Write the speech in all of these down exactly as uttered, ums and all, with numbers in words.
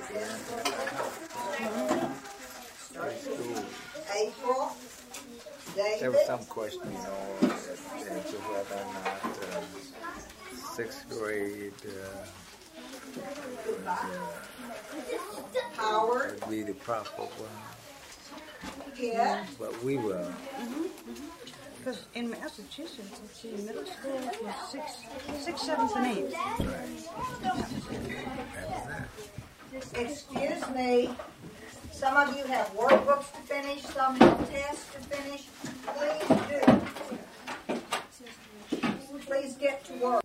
April. David. There was some question, you know, as to whether or not uh, sixth grade uh, would, uh, Howard. would be the proper one. Yeah. But we will. Mm-hmm. Because mm-hmm. in Massachusetts, it's in middle school for six, six, seventh, and eighth. Right. Excuse me. Some of you have workbooks to finish, some have tests to finish. Please do. Please get to work.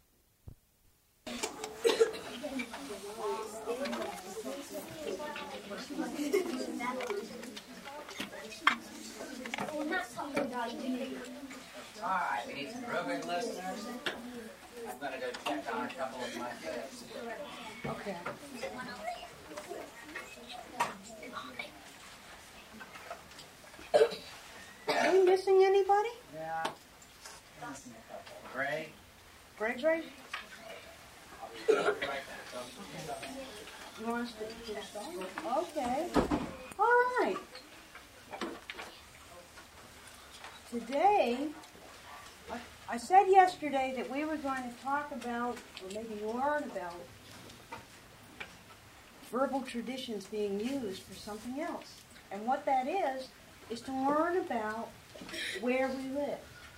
Alright, we need some real good listeners. I'm going to go check on a couple of my kids. Okay. Are we missing anybody? Yeah. Greg? Greg's right? You want us to do that? Okay. All right. Today, I, I said yesterday that we were going to talk about, or maybe learn about, verbal traditions being used for something else. And what that is, is to learn about where we live.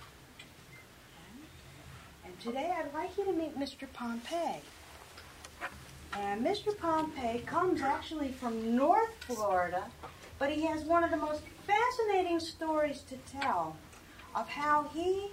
And today I'd like you to meet Mister Pompey. And Mister Pompey comes actually from North Florida, but he has one of the most fascinating stories to tell of how he,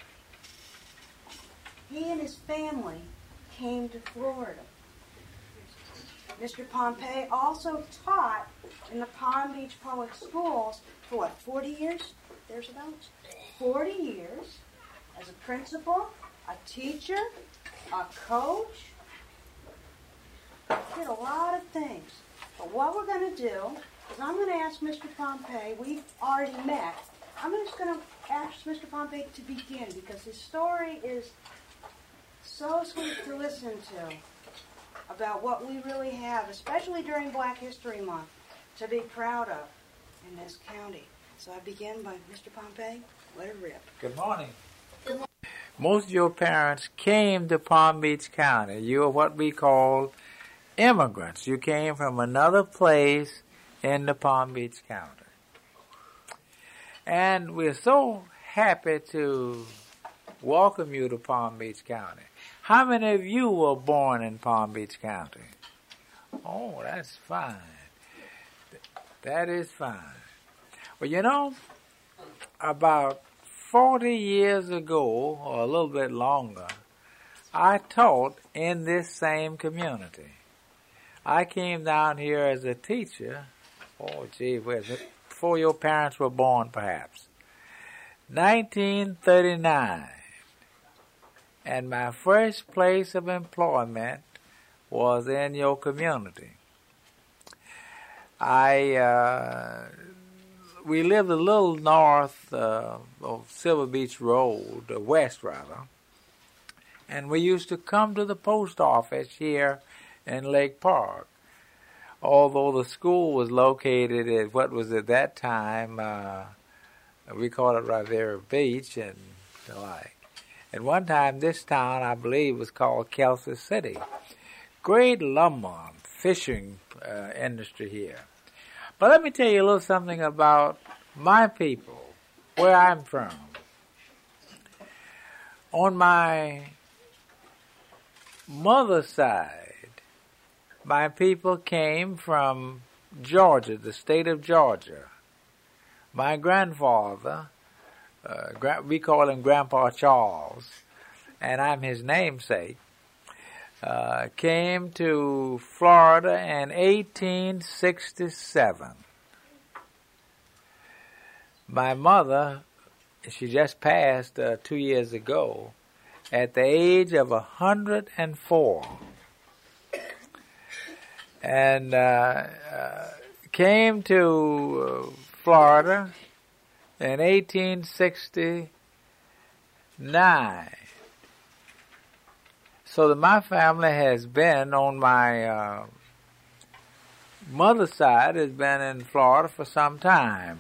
he and his family came to Florida. Mister Pompey also taught in the Palm Beach Public Schools for what, forty years? There's about forty years as a principal, a teacher, a coach. Did a lot of things. But what we're going to do is I'm going to ask Mister Pompey, we've already met, I'm just going to ask Mister Pompey to begin because his story is so sweet to listen to about what we really have, especially during Black History Month, to be proud of in this county. So I begin by Mister Pompey. Let it rip. Good morning. Good morning. Most of your parents came to Palm Beach County. You are what we call immigrants. You came from another place in the Palm Beach County. And we're so happy to welcome you to Palm Beach County. How many of you were born in Palm Beach County? Oh, that's fine. That is fine. Well, you know, about forty years ago, or a little bit longer, I taught in this same community. I came down here as a teacher, oh, gee whiz, before your parents were born, perhaps, nineteen thirty-nine. And my first place of employment was in your community. I, uh, we lived a little north uh, of Silver Beach Road, uh, west rather, and we used to come to the post office here in Lake Park. Although the school was located at what was at that time, uh, we called it Rivera Beach and the like. At one time, this town, I believe, was called Kelsey City. Great lumber and fishing uh, industry here. But let me tell you a little something about my people, where I'm from. On my mother's side, my people came from Georgia, the state of Georgia. My grandfather, uh, we call him Grandpa Charles, and I'm his namesake, uh, came to Florida in eighteen sixty-seven. My mother, she just passed uh, two years ago, at the age of one hundred four. And uh, uh, came to uh, Florida in eighteen sixty-nine. So that my family has been on my uh, mother's side has been in Florida for some time.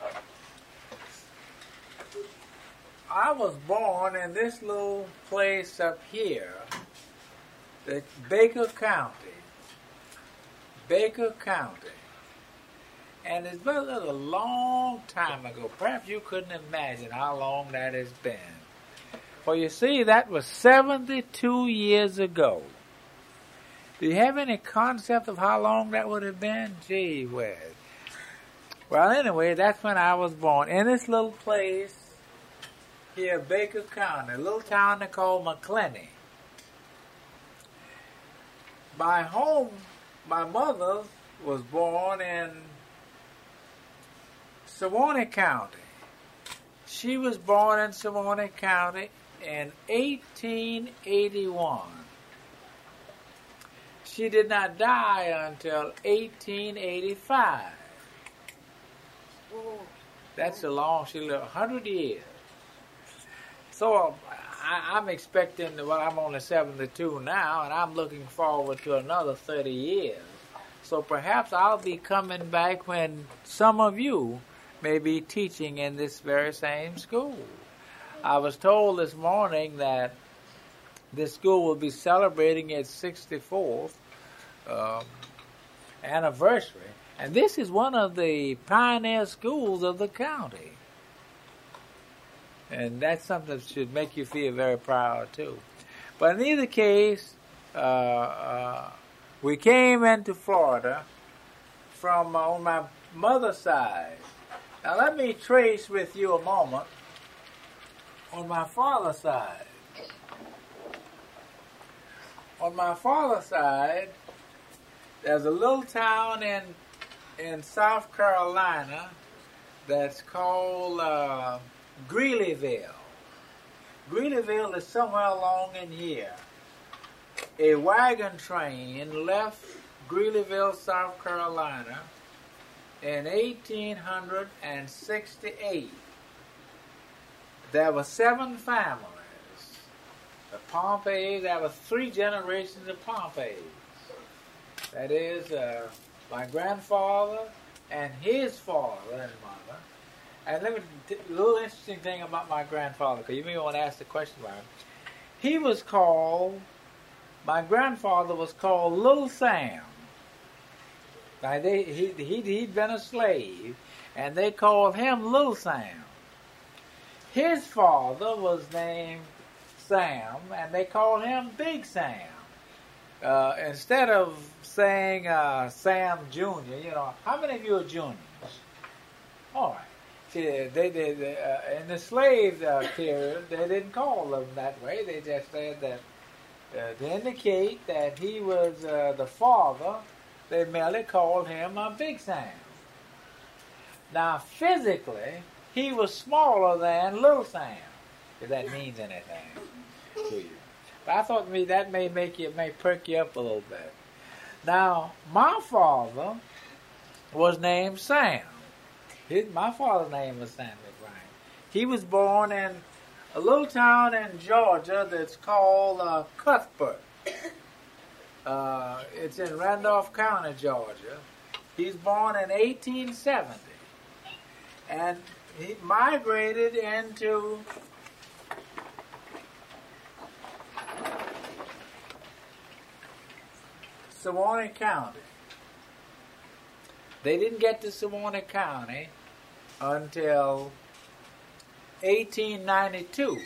I was born in this little place up here, the Baker County. Baker County. And it's been a long time ago. Perhaps you couldn't imagine how long that has been. For you see, that was seventy-two years ago. Do you have any concept of how long that would have been? Gee whiz. Well, anyway, that's when I was born. In this little place here, Baker County, a little town they call McClenny. My home, my mother was born in Suwannee County. She was born in Suwannee County in eighteen eighty-one. She did not die until eighteen eighty-five. That's a long, she lived one hundred years. So I, I'm expecting, well, I'm only seventy-two now, and I'm looking forward to another thirty years. So perhaps I'll be coming back when some of you may be teaching in this very same school. I was told this morning that this school will be celebrating its sixty-fourth um, anniversary. And this is one of the pioneer schools of the county. And that's something that should make you feel very proud, too. But in either case, uh, uh, we came into Florida from uh, on my mother's side. Now let me trace with you a moment on my father's side. On my father's side, there's a little town in in South Carolina that's called uh, Greeleyville. Greeleyville is somewhere along in here. A wagon train left Greeleyville, South Carolina in eighteen sixty-eight. There were seven families. The Pompeys, there were three generations of Pompeys. That is, uh, my grandfather and his father and mother. And let me, a little interesting thing about my grandfather, because you may want to ask the question about him. He was called, my grandfather was called Little Sam. Now, they, he, he, he'd been a slave, and they called him Little Sam. His father was named Sam, and they called him Big Sam. Uh, instead of saying uh, Sam Junior, you know, how many of you are juniors? All right. See, they did uh, in the slave uh, period. They didn't call them that way. They just said that uh, to indicate that he was uh, the father. They merely called him uh, Big Sam. Now, physically, he was smaller than Little Sam, if that means anything to you. But I thought maybe that may make you, may perk you up a little bit. Now, my father was named Sam. His, my father's name was Sam McBride. He was born in a little town in Georgia that's called uh, Cuthbert. Uh, it's in Randolph County, Georgia. He's born in eighteen seventy. And he migrated into Suwannee County. They didn't get to Suwannee County until eighteen ninety-two.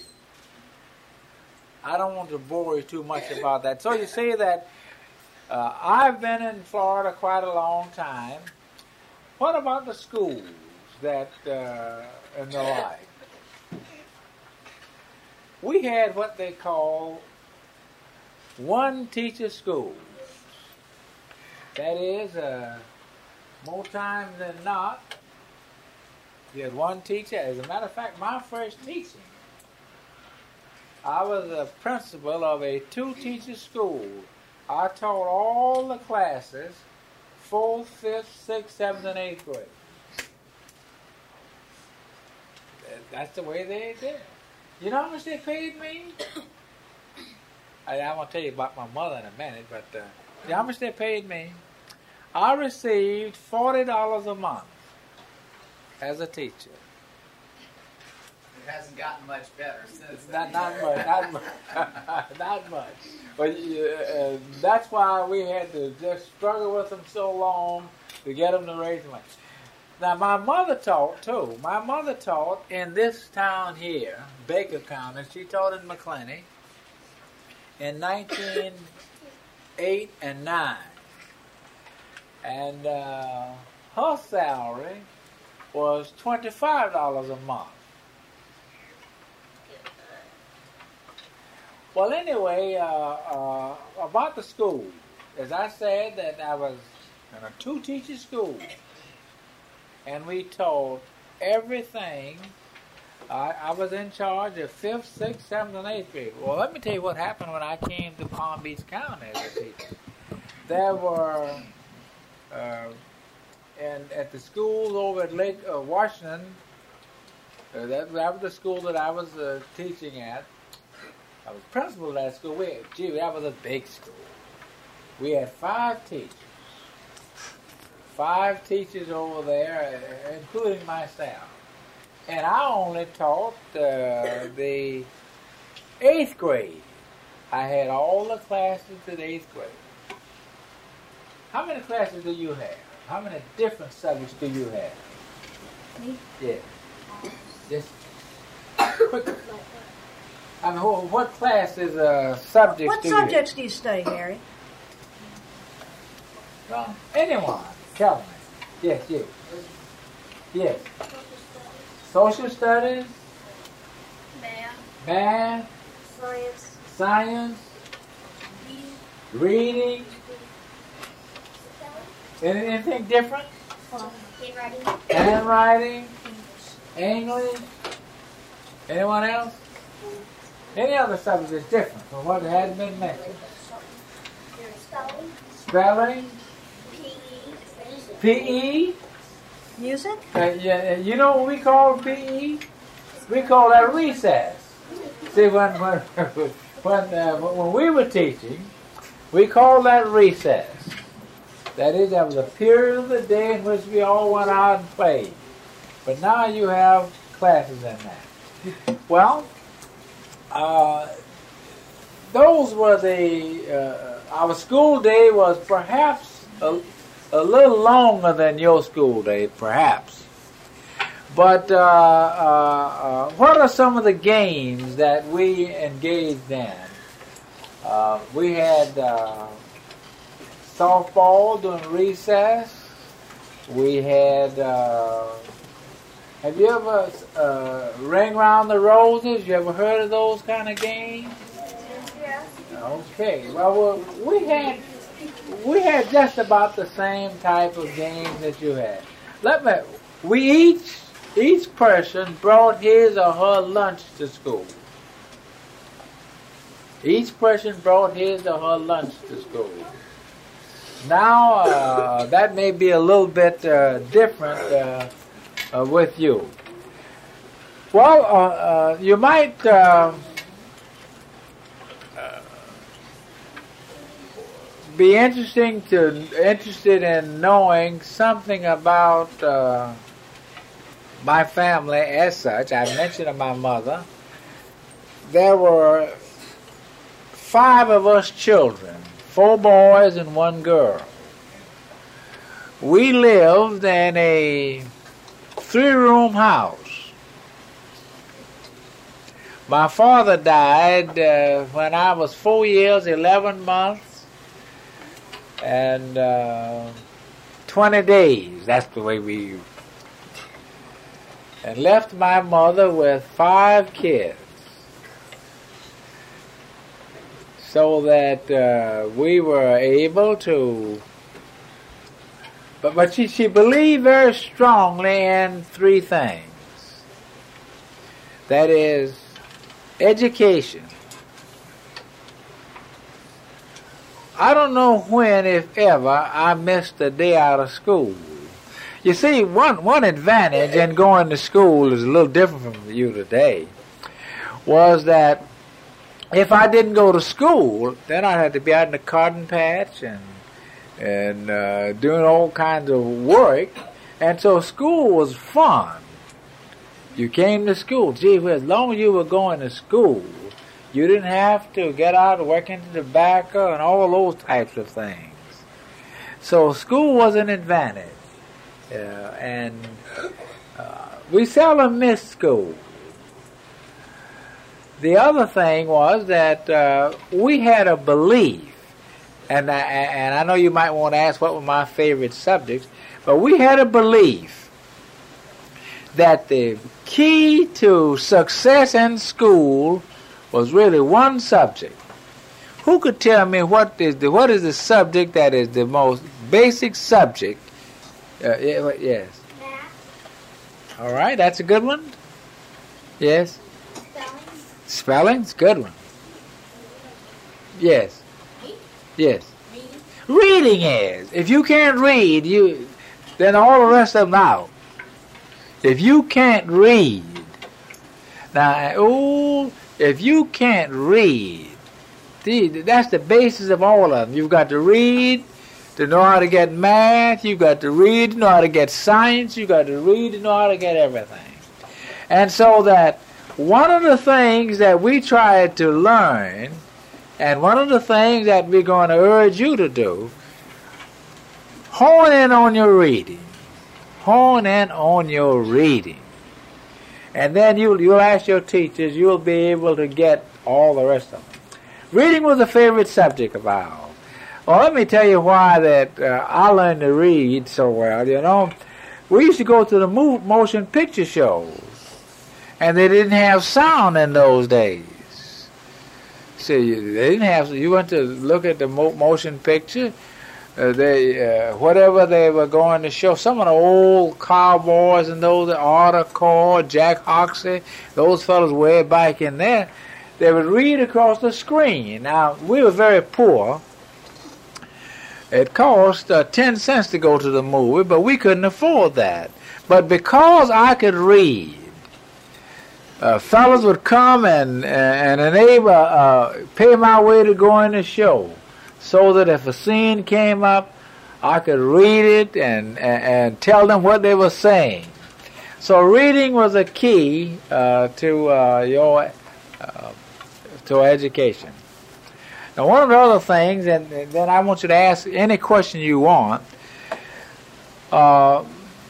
I don't want to bore you too much about that. So you see that uh, I've been in Florida quite a long time. What about the schools that uh, and the like? We had what they call one teacher schools. That is, uh, more times than not, you had one teacher. As a matter of fact, my first teaching, I was a principal of a two-teacher school. I taught all the classes, fourth, fifth, sixth, seventh, and eighth grade. That's the way they did it. You know how much they paid me? I, I'm going to tell you about my mother in a minute, but uh, you know how much they paid me? I received forty dollars a month as a teacher. It hasn't gotten much better since Not, then. not much, not much, not much. But uh, that's why we had to just struggle with them so long to get them to raise money. Now, my mother taught, too. My mother taught in this town here, Baker County. She taught in McClenny in nineteen oh eight and nine. And uh, her salary was twenty-five dollars a month. Well, anyway, uh, uh, about the school. As I said, that I was in a two-teacher school. And we taught everything. I, I was in charge of fifth, sixth, seventh, and eighth grade. Well, let me tell you what happened when I came to Palm Beach County as a teacher. There were, uh, and at the school over at Lake uh, Washington, uh, that, that was the school that I was uh, teaching at. I was principal of that school. We had, gee, that was a big school. We had five teachers. Five teachers over there, including myself. And I only taught uh, the eighth grade. I had all the classes to the eighth grade. How many classes do you have? How many different subjects do you have? Me? Yeah. Just quick. I mean, wh- what classes, uh, subjects What do subjects do you study, Harry? you have? Well, anyone. Tell me. Yes, you. Yes. Social studies, Math, math, science, science, reading, reading. Any- Anything different? handwriting, Handwriting, English. Anyone else? Any other subject is different from what had been mentioned. spelling, Spelling, P E, P E. Music? Uh, yeah, you know what we call P E? We call that recess. See, when when when uh, when we were teaching, we called that recess. That is, that was a period of the day in which we all went out and played. But now you have classes in that. Well, uh, those were the. Uh, our school day was perhaps a, a little longer than your school day, perhaps. But uh, uh, uh, what are some of the games that we engaged in? Uh, we had uh, softball during recess. We had. Uh, have you ever uh, ring round the roses? You ever heard of those kind of games? yes, Okay. Well, we had we had just about the same type of games that you had. Let me. We each each person brought his or her lunch to school. Each person brought his or her lunch to school. Now uh, that may be a little bit uh, different uh, uh, with you. Well, uh, uh, you might. Uh, be interesting to interested in knowing something about uh, my family as such. I mentioned my mother. There were five of us children, four boys and one girl. We lived in a three-room house. My father died uh, when I was four years, eleven months, and uh, twenty days. That's the way we. And left my mother with five kids, so that uh, we were able to. But but she she believed very strongly in three things. That is, education. I don't know when, if ever, I missed a day out of school. You see, one, one advantage in going to school is a little different from you today, was that if I didn't go to school, then I had to be out in the cotton patch and and uh, doing all kinds of work. And so school was fun. You came to school. Gee, well, as long as you were going to school, you didn't have to get out and work into tobacco and all those types of things. So school was an advantage. Uh, and uh, we seldom missed school. The other thing was that uh, we had a belief, and I, and I know you might want to ask what were my favorite subjects, but we had a belief that the key to success in school was really one subject. Who could tell me what is the what is the subject that is the most basic subject? Uh, yes. Math. All right, that's a good one. Yes. Spelling. Spelling's a good one. Yes. Reading. Yes. Reading. Reading is. If you can't read, you then all the rest of them out. If you can't read, now, oh, if you can't read, that's the basis of all of them. You've got to read to know how to get math. You've got to read to know how to get science. You've got to read to know how to get everything. And so that one of the things that we try to learn, and one of the things that we're going to urge you to do, hone in on your reading. Hone in on your reading. And then you'll, you'll ask your teachers, you'll be able to get all the rest of them. Reading was a favorite subject of ours. Well, let me tell you why that uh, I learned to read so well. You know, we used to go to the move, motion picture shows, and they didn't have sound in those days. See, they didn't have. You went to look at the mo- motion picture. Uh, they uh, whatever they were going to show. Some of the old cowboys and those, Arthur Core, Jack Hoxsey, those fellows way back in there, they would read across the screen. Now, we were very poor. It cost uh, ten cents to go to the movie, but we couldn't afford that. But because I could read, uh, fellas would come and, and enable, uh, pay my way to go in the show, so that if a scene came up, I could read it and, and, and tell them what they were saying. So reading was a key uh, to uh, your uh, to education. Now, one of the other things, and then I want you to ask any question you want. Uh,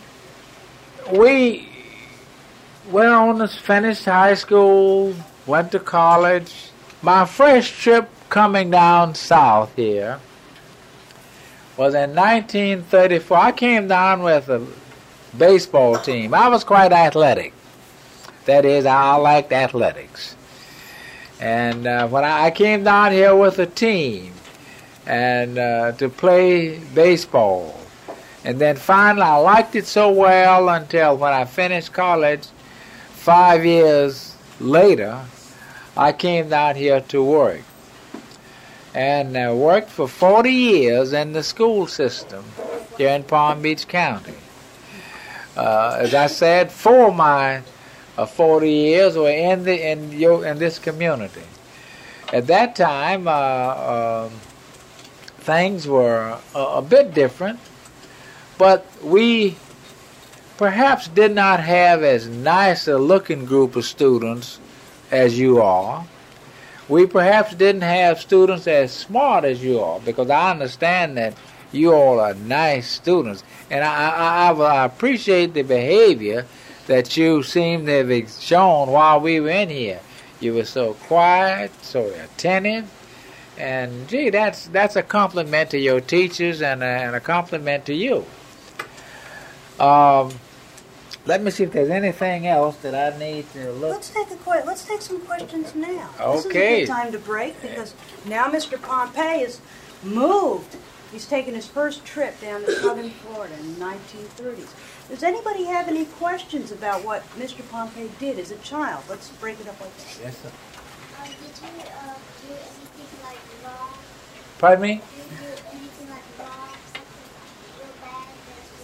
we went on to finish high school, went to college. My first trip coming down south here was in nineteen thirty-four. I came down with a baseball team. I was quite athletic. That is, I liked athletics. And uh, when I, I came down here with a team and uh, to play baseball, and then finally I liked it so well until when I finished college, five years later, I came down here to work. And uh, worked for forty years in the school system here in Palm Beach County. Uh, as I said, four of my uh, forty years were in the in your in this community. At that time, uh, uh, things were a, a bit different, but we perhaps did not have as nice a looking group of students as you are. We perhaps didn't have students as smart as you are, because I understand that you all are nice students. And I, I, I appreciate the behavior that you seem to have shown while we were in here. You were so quiet, so attentive. And, gee, that's that's a compliment to your teachers and a, and a compliment to you. Um, let me see if there's anything else that I need to look. Let's take a que- Let's take some questions now. Okay. This is a good time to break, because now Mister Pompey is moved. He's taken his first trip down to southern Florida in the nineteen thirties. Does anybody have any questions about what Mister Pompey did as a child? Let's break it up like this. Yes, sir. Um, did you uh, do anything like wrong? Pardon me? Did you do anything like wrong? Something real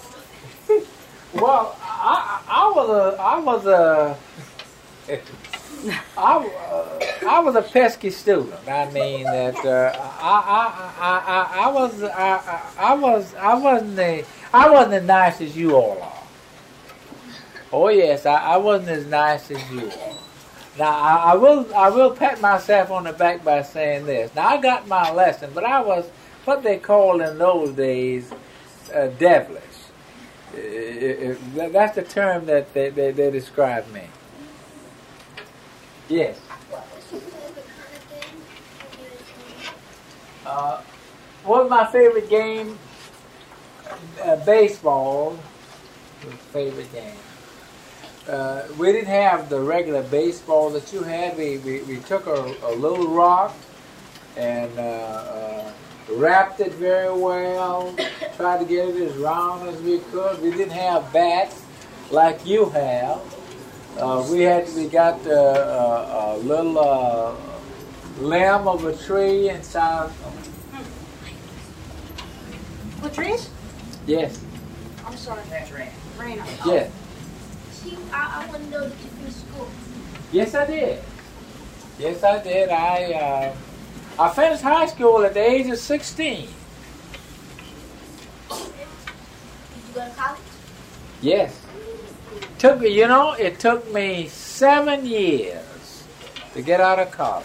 bad that's wrong? Well, I, I was a, I was a, I, uh, I was a pesky student. I mean that uh, I, I, I, I, I was I, I, I was I wasn't the I wasn't as nice as you all are. Oh yes, I, I wasn't as nice as you are. Now I, I will I will pat myself on the back by saying this. Now I got my lesson, but I was what they called in those days uh, devilish. It, it, that's the term that they, they, they described me. Yes. What was your favorite kind of game when you were young? Uh, what was my favorite game? Uh, baseball was favorite game. Uh, we didn't have the regular baseball that you had. We, we, we took a, a little rock and uh, uh, wrapped it very well, tried to get it as round as we could. We didn't have bats like you have. Uh, we had we got uh, uh, a little uh, limb of a tree inside. What trees? Yes. I'm sorry. That's right. Raina. Yes. See, I, I want to know the different schools. Yes, I did. Yes, I did. I uh, I finished high school at the age of sixteen. Did you go to college? Yes. Took me, you know, it took me seven years to get out of college.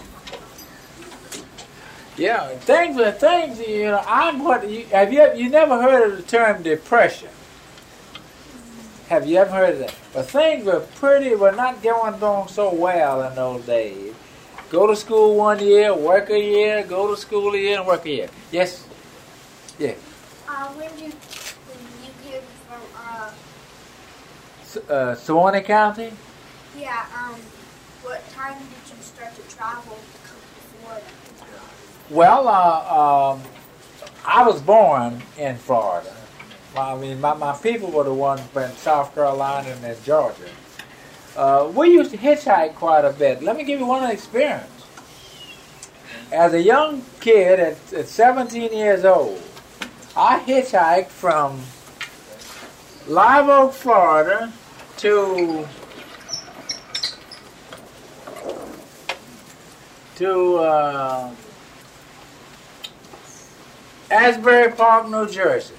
Yeah, things were things. You know, I'm what you, have you you never heard of the term depression? Have you ever heard of that? But things were pretty, were not going on so well in those days. Go to school one year, work a year, go to school a year, and work a year. Yes? Yeah. Uh, when you, when you came from, uh, S- uh, Suwannee County? yeah, um, what time did you start to travel to come to Florida? Well, uh, um, I was born in Florida. I mean, my, my people were the ones from South Carolina and then Georgia. Uh, we used to hitchhike quite a bit. Let me give you one experience. As a young kid at, at seventeen years old, I hitchhiked from Live Oak, Florida to to uh, Asbury Park, New Jersey.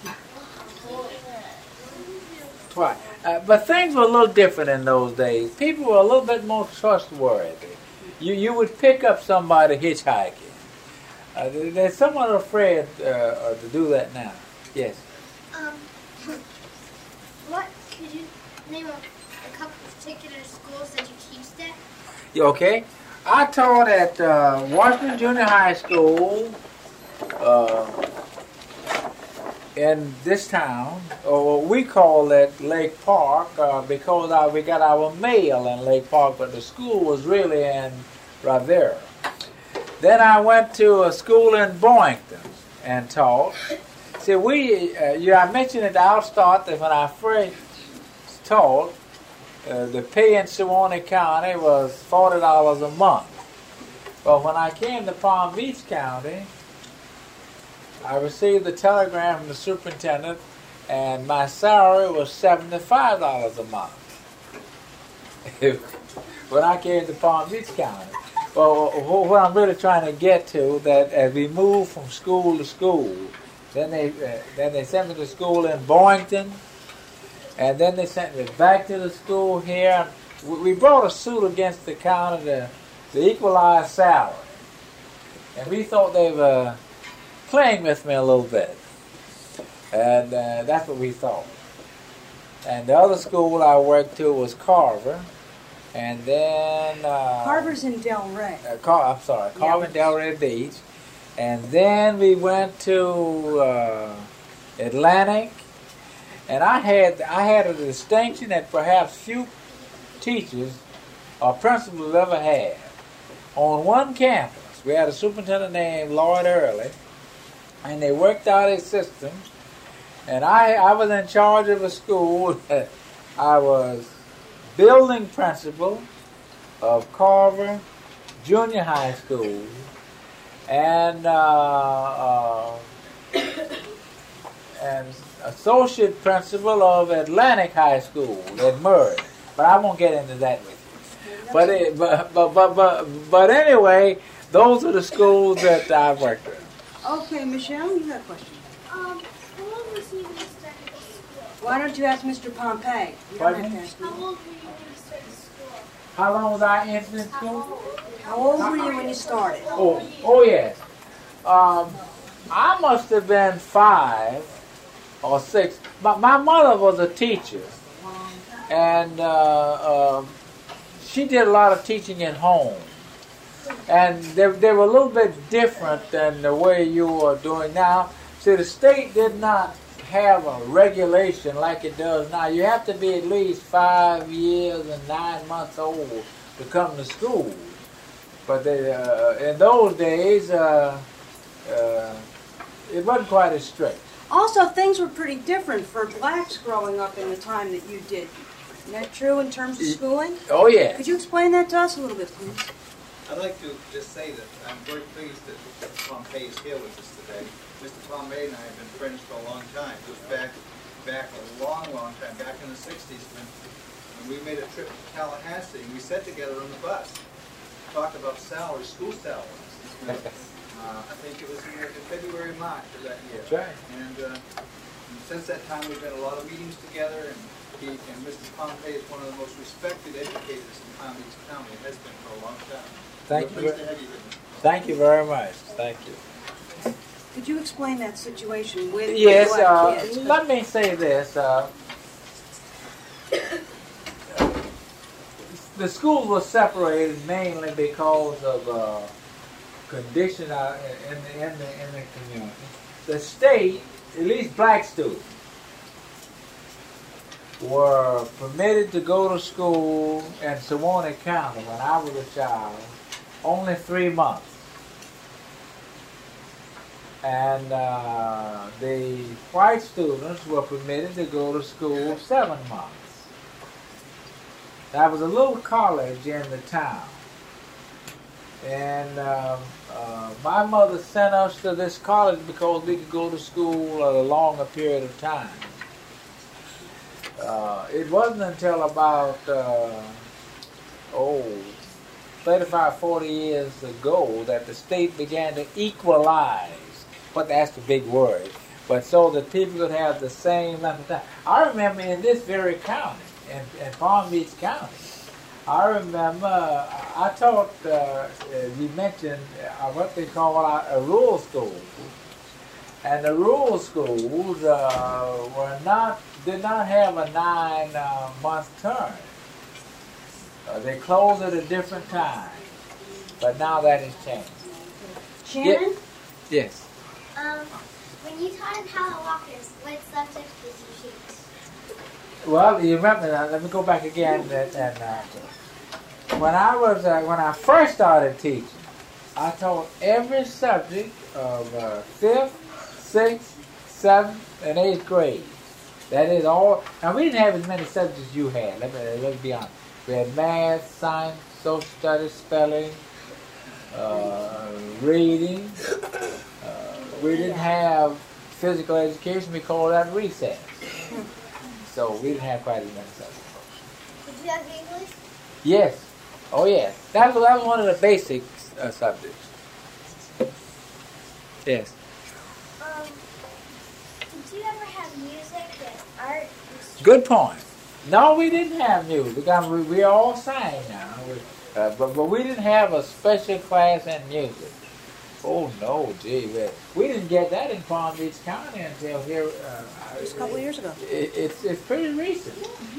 Twice. Uh, but things were a little different in those days. People were a little bit more trustworthy. You you would pick up somebody hitchhiking. Uh, they're somewhat afraid uh, uh, to do that now. Yes. Um, what, could you name a, a couple of particular schools that you teached at? You okay? I taught at uh, Washington Junior High School uh, in this town, or we call it Lake Park, uh, because uh, we got our mail in Lake Park, but the school was really in Rivera. Then I went to a school in Boynton and taught. See, we, uh, yeah, I mentioned at the outstart that when I first taught, uh, the pay in Suwannee County was forty dollars a month. But when I came to Palm Beach County, I received a telegram from the superintendent, and my salary was seventy-five dollars a month when I came to Palm Beach County. Well, what I'm really trying to get to, that as we move from school to school, then they uh, then they sent me to school in Boynton, and then they sent me back to the school here. We we brought a suit against the county to, to equalize salary, and we thought they were playing with me a little bit, and uh, that's what we thought. And the other school I worked to was Carver, and then uh, Carver's in Delray. uh, Car- I'm sorry, Carver and Delray Beach, and then we went to uh, Atlantic, and I had I had a distinction that perhaps few teachers or principals ever had. On one campus, we had a superintendent named Lloyd Early, and they worked out a system, and I, I was in charge of a school. I was building principal of Carver Junior High School, and uh, uh, and associate principal of Atlantic High School at Murray. But I won't get into that with you. But, it, but, but, but, but, but anyway, those are the schools that I worked with. Okay, Michelle, you got a question. Um, how old was you when you started school? Why don't you ask Mister Pompey? You don't Pardon have to me? ask How me. old were you when you started school? How long was I in school? How old were you when you started? Oh, oh yes. Um, I must have been five or six. My, my mother was a teacher, and uh, um she did a lot of teaching at home. And they, they were a little bit different than the way you are doing now. See, the state did not have a regulation like it does now. You have to be at least five years and nine months old to come to school. But they, uh, in those days, uh, uh, it wasn't quite as strict. Also, things were pretty different for blacks growing up in the time that you did. Isn't that true in terms of schooling? Oh, yeah. Could you explain that to us a little bit, please? I'd like to just say that I'm very pleased that Mister Pompey is here with us today. Mister Pompey and I have been friends for a long time. It was back, back a long, long time, back in the sixties when, when we made a trip to Tallahassee and we sat together on the bus, talked about salaries, school salaries. Uh, I think it was in, in February, March of that year. That's right. And, uh, and since that time, we've had a lot of meetings together, and he and Mister Pompey is one of the most respected educators in Palm Beach County. It has been for a long time. Thank We're you. pleased to have you here. Thank you very much. Thank you. Could you explain that situation with Yes, the black uh, kids? let me say this. Uh, the schools were separated mainly because of uh, condition uh, in, the, in, the, in the community. The state, at least black students, were permitted to go to school in Sewanee County when I was a child only three months. And uh, the white students were permitted to go to school seven months. There was a little college in the town. And um, uh, my mother sent us to this college because we could go to school a longer period of time. Uh, it wasn't until about, uh, oh, thirty-five, forty years ago that the state began to equalize. But that's the big word. But so that people could have the same length of time. I remember in this very county, in, in Palm Beach County, I remember I taught, uh, you mentioned uh, what they call a, a rural school. And the rural schools uh, were not, did not have a nine uh, month term. Uh, they closed at a different time. But now that has changed. Shannon? Ye- yes. Um, when you taught in Howard Walkers, what subject did you teach? Well, you remember, uh, let me go back again. And, and uh, when I was, uh, when I first started teaching, I taught every subject of uh, fifth, sixth, seventh, and eighth grade. That is all. Now we didn't have as many subjects as you had. Let me let's be honest. We had math, science, social studies, spelling, uh, reading. Uh, we didn't have physical education. We called that recess. So we didn't have quite as many subjects. Did you have English? Yes. Oh, yes. That was, that was one of the basic uh, subjects. Yes. Um, did you ever have music and art? Good point. No, we didn't have music. I mean, we, we all sang now. We, uh, but, but we didn't have a special class in music. Oh, no, gee. We, we didn't get that in Palm Beach County until here. Uh, Just a couple of years ago. It, it's, it's pretty recent.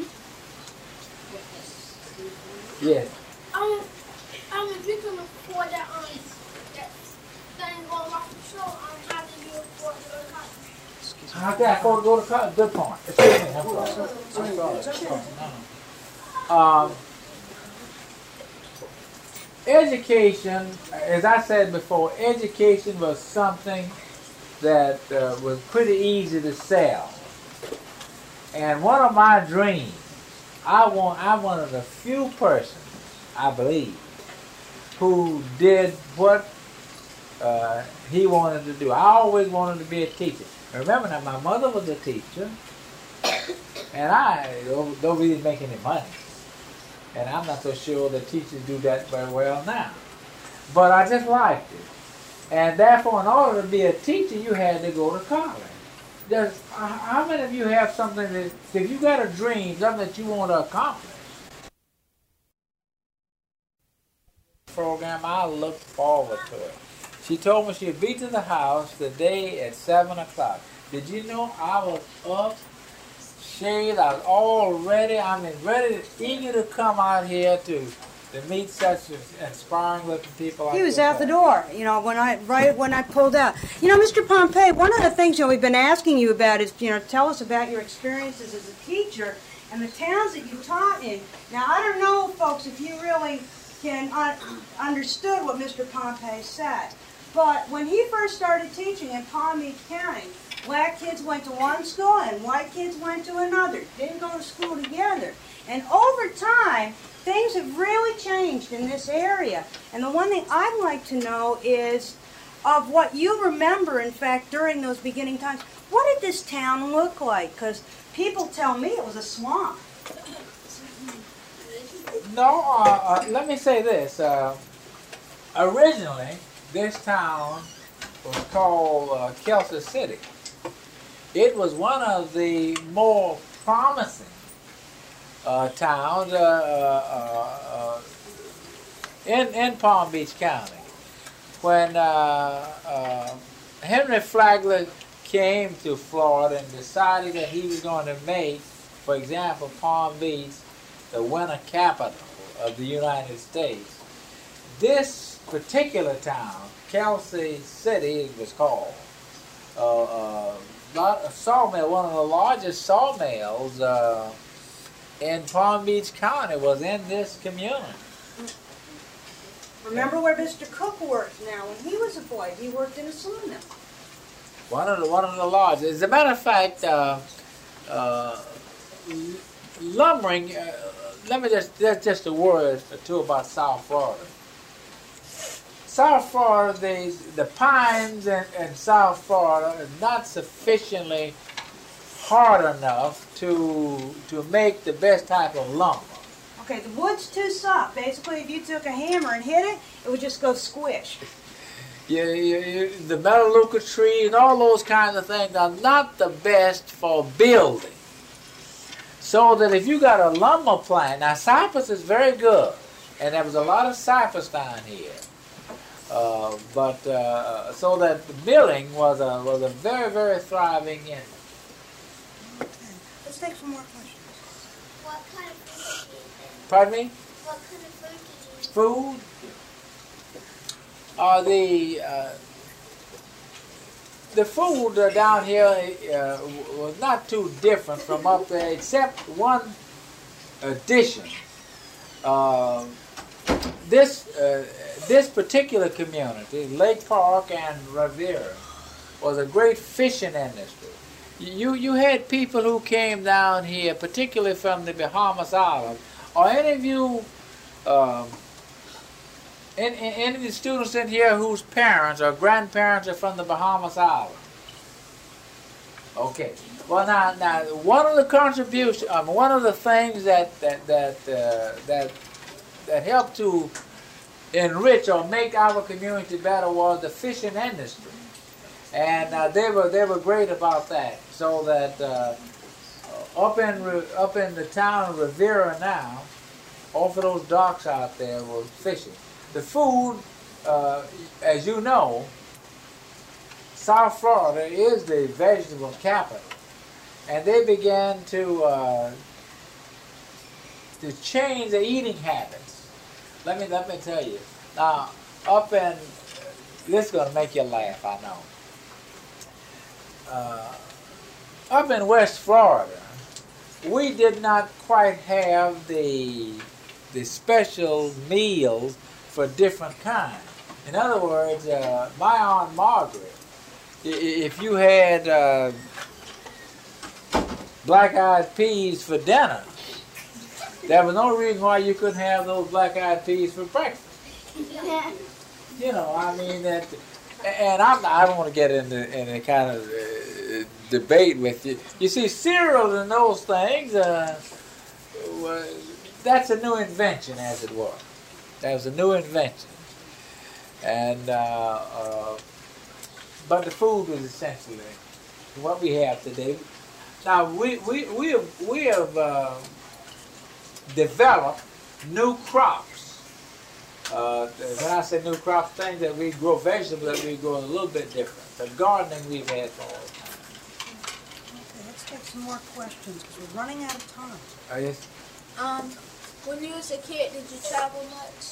Yes. Um, um, if you can afford that, um, that thing going off the show, um, how do you afford to go to college? How can I afford to go to college? Good point. Excuse me. I'm sorry. I'm sorry. I'm sorry. No. Um, education, as I said before, education was something that uh, was pretty easy to sell. And one of my dreams, I want, I'm one of the few persons, I believe, who did what uh, he wanted to do. I always wanted to be a teacher. Remember now, my mother was a teacher, and I, though we didn't make any money, And I'm not so sure that teachers do that very well now. But I just liked it. And therefore, in order to be a teacher, you had to go to college. There's, how many of you have something that, if you got a dream, something that you want to accomplish? Program, I look forward to it. She told me she'd be to the house today at seven o'clock. Did you know I was up, shaved, I was all ready, I mean ready, eager to come out here to, to meet such inspiring looking people like He was yourself. out the door, you know, when I right when I pulled out. You know, Mister Pompey, one of the things, you know, we've been asking you about is, you know, tell us about your experiences as a teacher and the towns that you taught in. Now, I don't know, folks, if you really can un understood what Mister Pompey said, but when he first started teaching in Palm Beach County, black kids went to one school and white kids went to another. Didn't go to school together. And over time, things have really changed in this area. And the one thing I'd like to know is of what you remember, in fact, during those beginning times. What did this town look like? Because people tell me it was a swamp. No, uh, uh, let me say this. Uh, originally, this town was called uh, Kelsey City. It was one of the more promising uh, towns uh, uh, uh, in, in Palm Beach County. When uh, uh, Henry Flagler came to Florida and decided that he was going to make, for example, Palm Beach the winter capital of the United States, this particular town, Kelsey City it was called, uh, uh, a sawmill, one of the largest sawmills uh, in Palm Beach County was in this community. Remember where Mister Cook worked now? When he was a boy, he worked in a sawmill. One of the one of the largest. As a matter of fact, uh, uh, lumbering. Uh, let me just just just a word or two about South Florida. South Florida, the the pines in, in South Florida are not sufficiently hard enough to to make the best type of lumber. Okay, the wood's too soft. Basically, if you took a hammer and hit it, it would just go squish. You, you, you, the melaleuca tree and all those kinds of things are not the best for building. So that if you got a lumber plant, now cypress is very good, and there was a lot of cypress down here. Uh, but uh, so that the milling was a was a very very thriving industry. Let's take some more questions. What kind of food did you eat? Pardon me? What kind of food did you eat? Food. Uh, the uh, the food uh, down here uh, was not too different from up there, except one addition. Uh, this uh, this particular community, Lake Park and Riviera, was a great fishing industry. You you had people who came down here, particularly from the Bahamas Islands. Are any of you? Um, Any, any of the students in here whose parents or grandparents are from the Bahamas Islands? Okay. Well, now, now, one of the contributions, um, one of the things that that that uh, that that helped to enrich or make our community better was the fishing industry, and uh, they were they were great about that. So that uh, up in up in the town of Riviera now, off of those docks out there was fishing. The food, uh, as you know, South Florida is the vegetable capital, and they began to uh, to change their eating habits. Let me let me tell you. Now, up in this is going to make you laugh, I know. Uh, up in West Florida, we did not quite have the the special meals for different kinds. In other words, uh, my Aunt Margaret, if you had uh, black-eyed peas for dinner, there was no reason why you couldn't have those black-eyed peas for breakfast. You know, I mean, that, and I'm, I don't want to get into any kind of uh, debate with you. You see, cereal and those things, uh, that's a new invention, as it were. That was a new invention. And, uh, uh, but the food was essentially what we have today. Now, we, we, we have, we have uh, developed new crops. Uh, when I say new crops, things that we grow, vegetables that we grow a little bit different. The gardening we've had for all the time. Okay, let's take some more questions because we're running out of time. Oh, yes? Um, when you was a kid, did you travel much?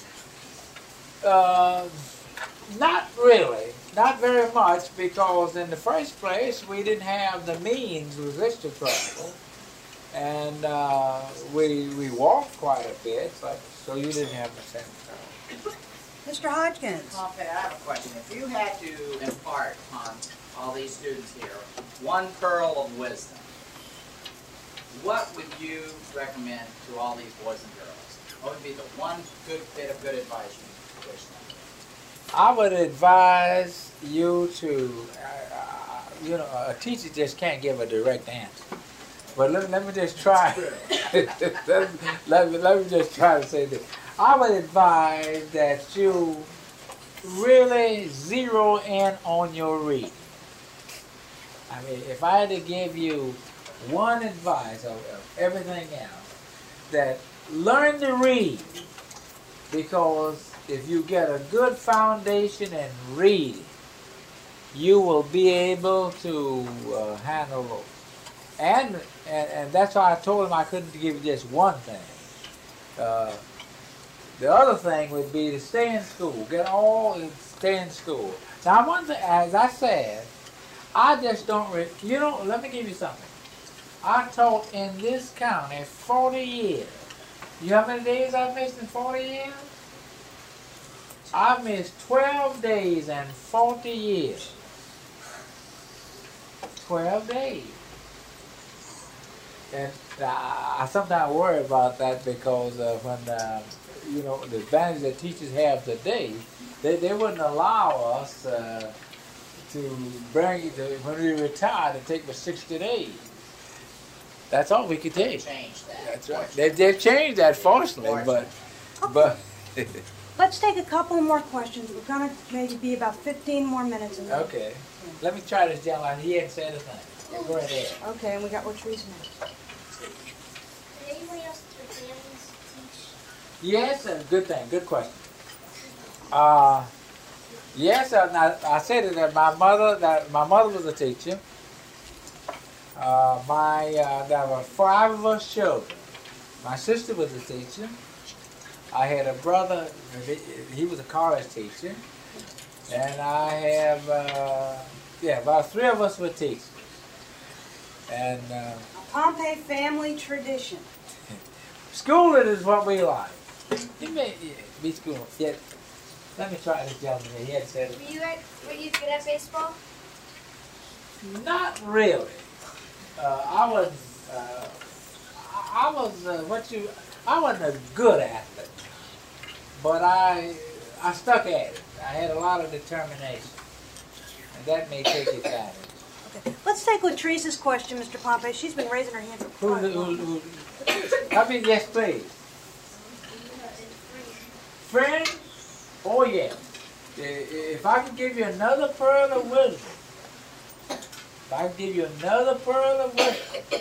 Uh, not really. Not very much, because in the first place, we didn't have the means with which to travel. And uh, we we walked quite a bit, so, so you didn't have the same travel. Mister Hodgkins. Pompey, I have a question. If you had to impart on all these students here one pearl of wisdom, what would you recommend to all these boys and girls? What would be the one good bit of good advice you would wish them? I would advise you to, uh, you know, a teacher just can't give a direct answer. But let, let me just try. let, let, me, let me just try to say this. I would advise that you really zero in on your reading. I mean, if I had to give you one advice of, of everything else, that learn to read, because if you get a good foundation in reading, you will be able to uh, handle those. And, and and that's why I told him I couldn't give you just one thing. Uh, the other thing would be to stay in school. Get all, stay in school. Now, one thing, as I said, I just don't, re you know, let me give you something. I taught in this county forty years. You know how many days I've missed in forty years? I missed twelve days and forty years. twelve days. And I, I sometimes worry about that, because uh, when, uh, you know, the advantage that teachers have today, they, they wouldn't allow us uh, to bring, to, when we retire, to take for sixty days. That's all we could take. Change that. That's right. They, they've changed that, fortunately, but, but Let's take a couple more questions. We're going to maybe be about fifteen more minutes. In okay. Let me try this gentleman. He hadn't said a thing. Go right ahead. Okay, and we got Latrice next. Did anybody else in your families teach? Yes, uh, good thing. Good question. Uh, yes, uh, now, I said that my mother, that my mother was a teacher. Uh, my uh, there were five of us children. My sister was a teacher. I had a brother. He was a college teacher, and I have uh, yeah, about three of us were teachers. And uh, Pompey family tradition. schooling is what we like. You may yeah, be schooling. Yeah. Let me try this gentleman. He had said it. Were you at, were you good at baseball? Not really. Uh, I was. Uh, I I was uh, what you. I wasn't a good athlete, but I I stuck at it. I had a lot of determination, and that may take advantage. Okay. Let's take Latrice's question, Mister Pompey. She's been raising her hand for Who, quite a who, while. who, I mean, yes, please. Friends? Oh, yes. If I could give you another pearl of wisdom, if I could give you another pearl of wisdom,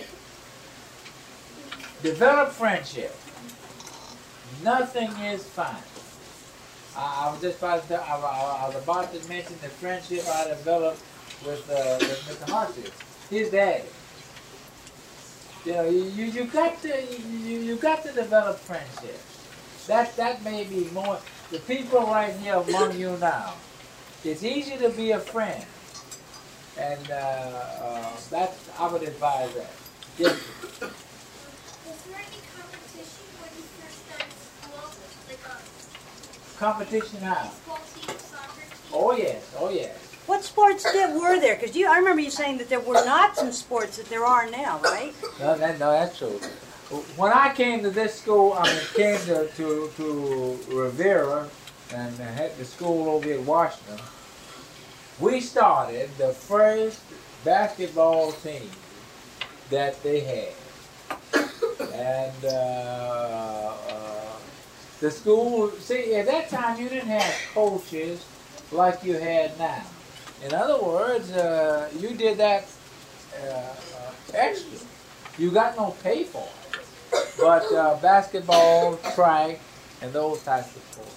develop friendship. Nothing is fine. I, I was just about to, I, I, I was about to mention the friendship I developed with, uh, with Mister Hartsfield, his daddy. You know, you, you, you got to you, you got to develop friendship. That that may be more the people right here among you now. It's easy to be a friend, and uh, uh, that's I would advise that. Yes. Was there any competition when you first started school? Like a Competition how? baseball team, soccer team? Oh yes, oh yes. What sports did, were there? Because you, I remember you saying that there were not some sports that there are now, right? No, that, no, that's true. When I came to this school, I mean, came to, to, to Rivera and had the school over in Washington, we started the first basketball team that they had. And uh, uh, the school, see, at that time you didn't have coaches like you had now. In other words, uh, you did that uh, uh, extra. You got no pay for it. But uh, basketball, track, and those types of sports.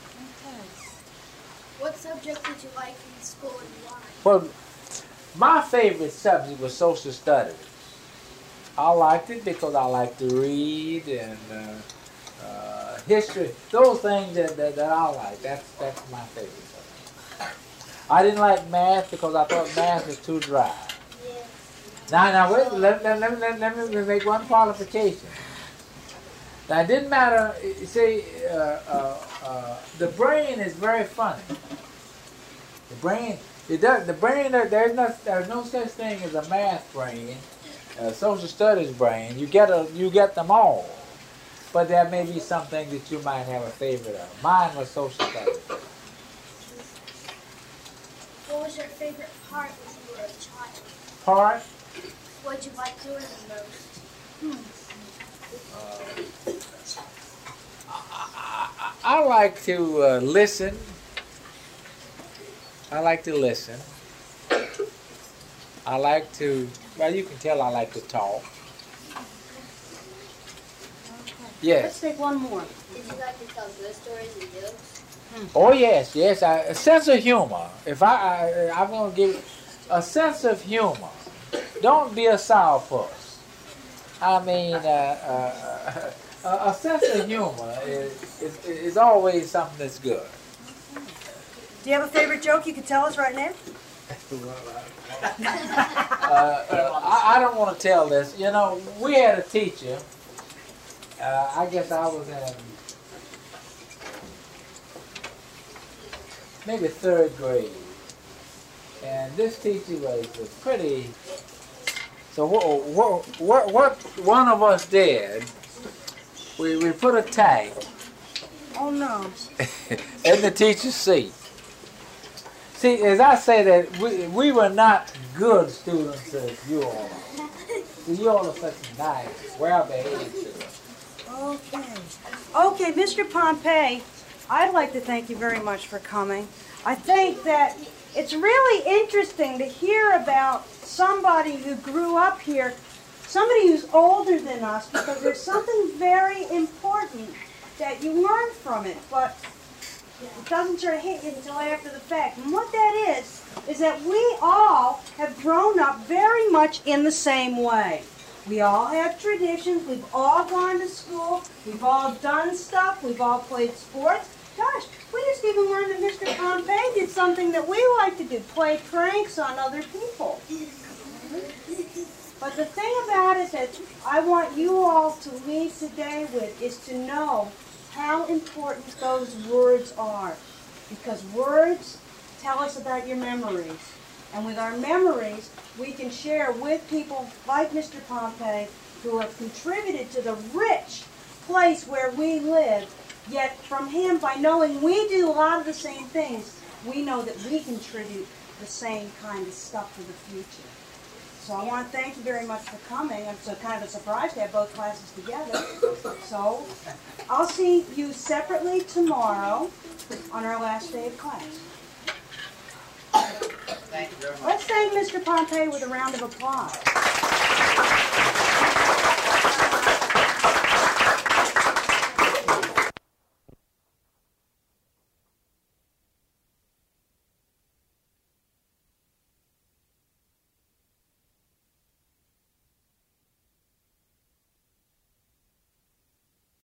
What subject did you like in school and why? Well, my favorite subject was social studies. I liked it because I like to read and uh, uh, history. Those things that, that, that I like. That's that's my favorite subject. I didn't like math because I thought math was too dry. Yeah. Now, now wait, let, let, let, let, let me make one qualification. Now, it didn't matter. You see, uh, uh, uh, the brain is very funny. The brain, it does. The brain, there's no, there's no such thing as a math brain, a social studies brain. You get a, you get them all, but there may be something that you might have a favorite of. Mine was social studies. What was your favorite part when you were a child? Part. What did you like doing the most? Hmm. Uh, I, I, I like to uh, listen. I like to listen. I like to, well, you can tell I like to talk. Let's Yes. take one more. Did you like to tell good stories and jokes? Oh, yes, yes. I, a sense of humor. If I, I I'm going to give a sense of humor. Don't be a sourpuss. I mean, uh, uh, a, a sense of humor is, is, is always something that's good. Do you have a favorite joke you could tell us right now? uh, uh, I, I don't want to tell this. You know, we had a teacher. Uh, I guess I was in maybe third grade, and this teacher was, was pretty. So what, what, what, what one of us did, we, we put a tag Oh no. in the teacher's seat. See, as I say that, we, we were not good students as you all are. See, you all are such nice, well-behaved students. Okay. Okay, Mister Pompey, I'd like to thank you very much for coming. I think that it's really interesting to hear about somebody who grew up here, somebody who's older than us, because there's something very important that you learn from it, but it doesn't sort of hit you until after the fact. And what that is, is that we all have grown up very much in the same way. We all have traditions, we've all gone to school, we've all done stuff, we've all played sports. Gosh, we just even learned that Mister Pompey did something that we like to do, play pranks on other people. But the thing about it that I want you all to leave today with is to know how important those words are. Because words tell us about your memories. And with our memories, we can share with people like Mister Pompey who have contributed to the rich place where we live. Yet from him, by knowing we do a lot of the same things, we know that we contribute the same kind of stuff for the future. So I want to thank you very much for coming. It's a kind of a surprise to have both classes together. So I'll see you separately tomorrow on our last day of class. Thank you very much. Let's thank Mister Pompey with a round of applause.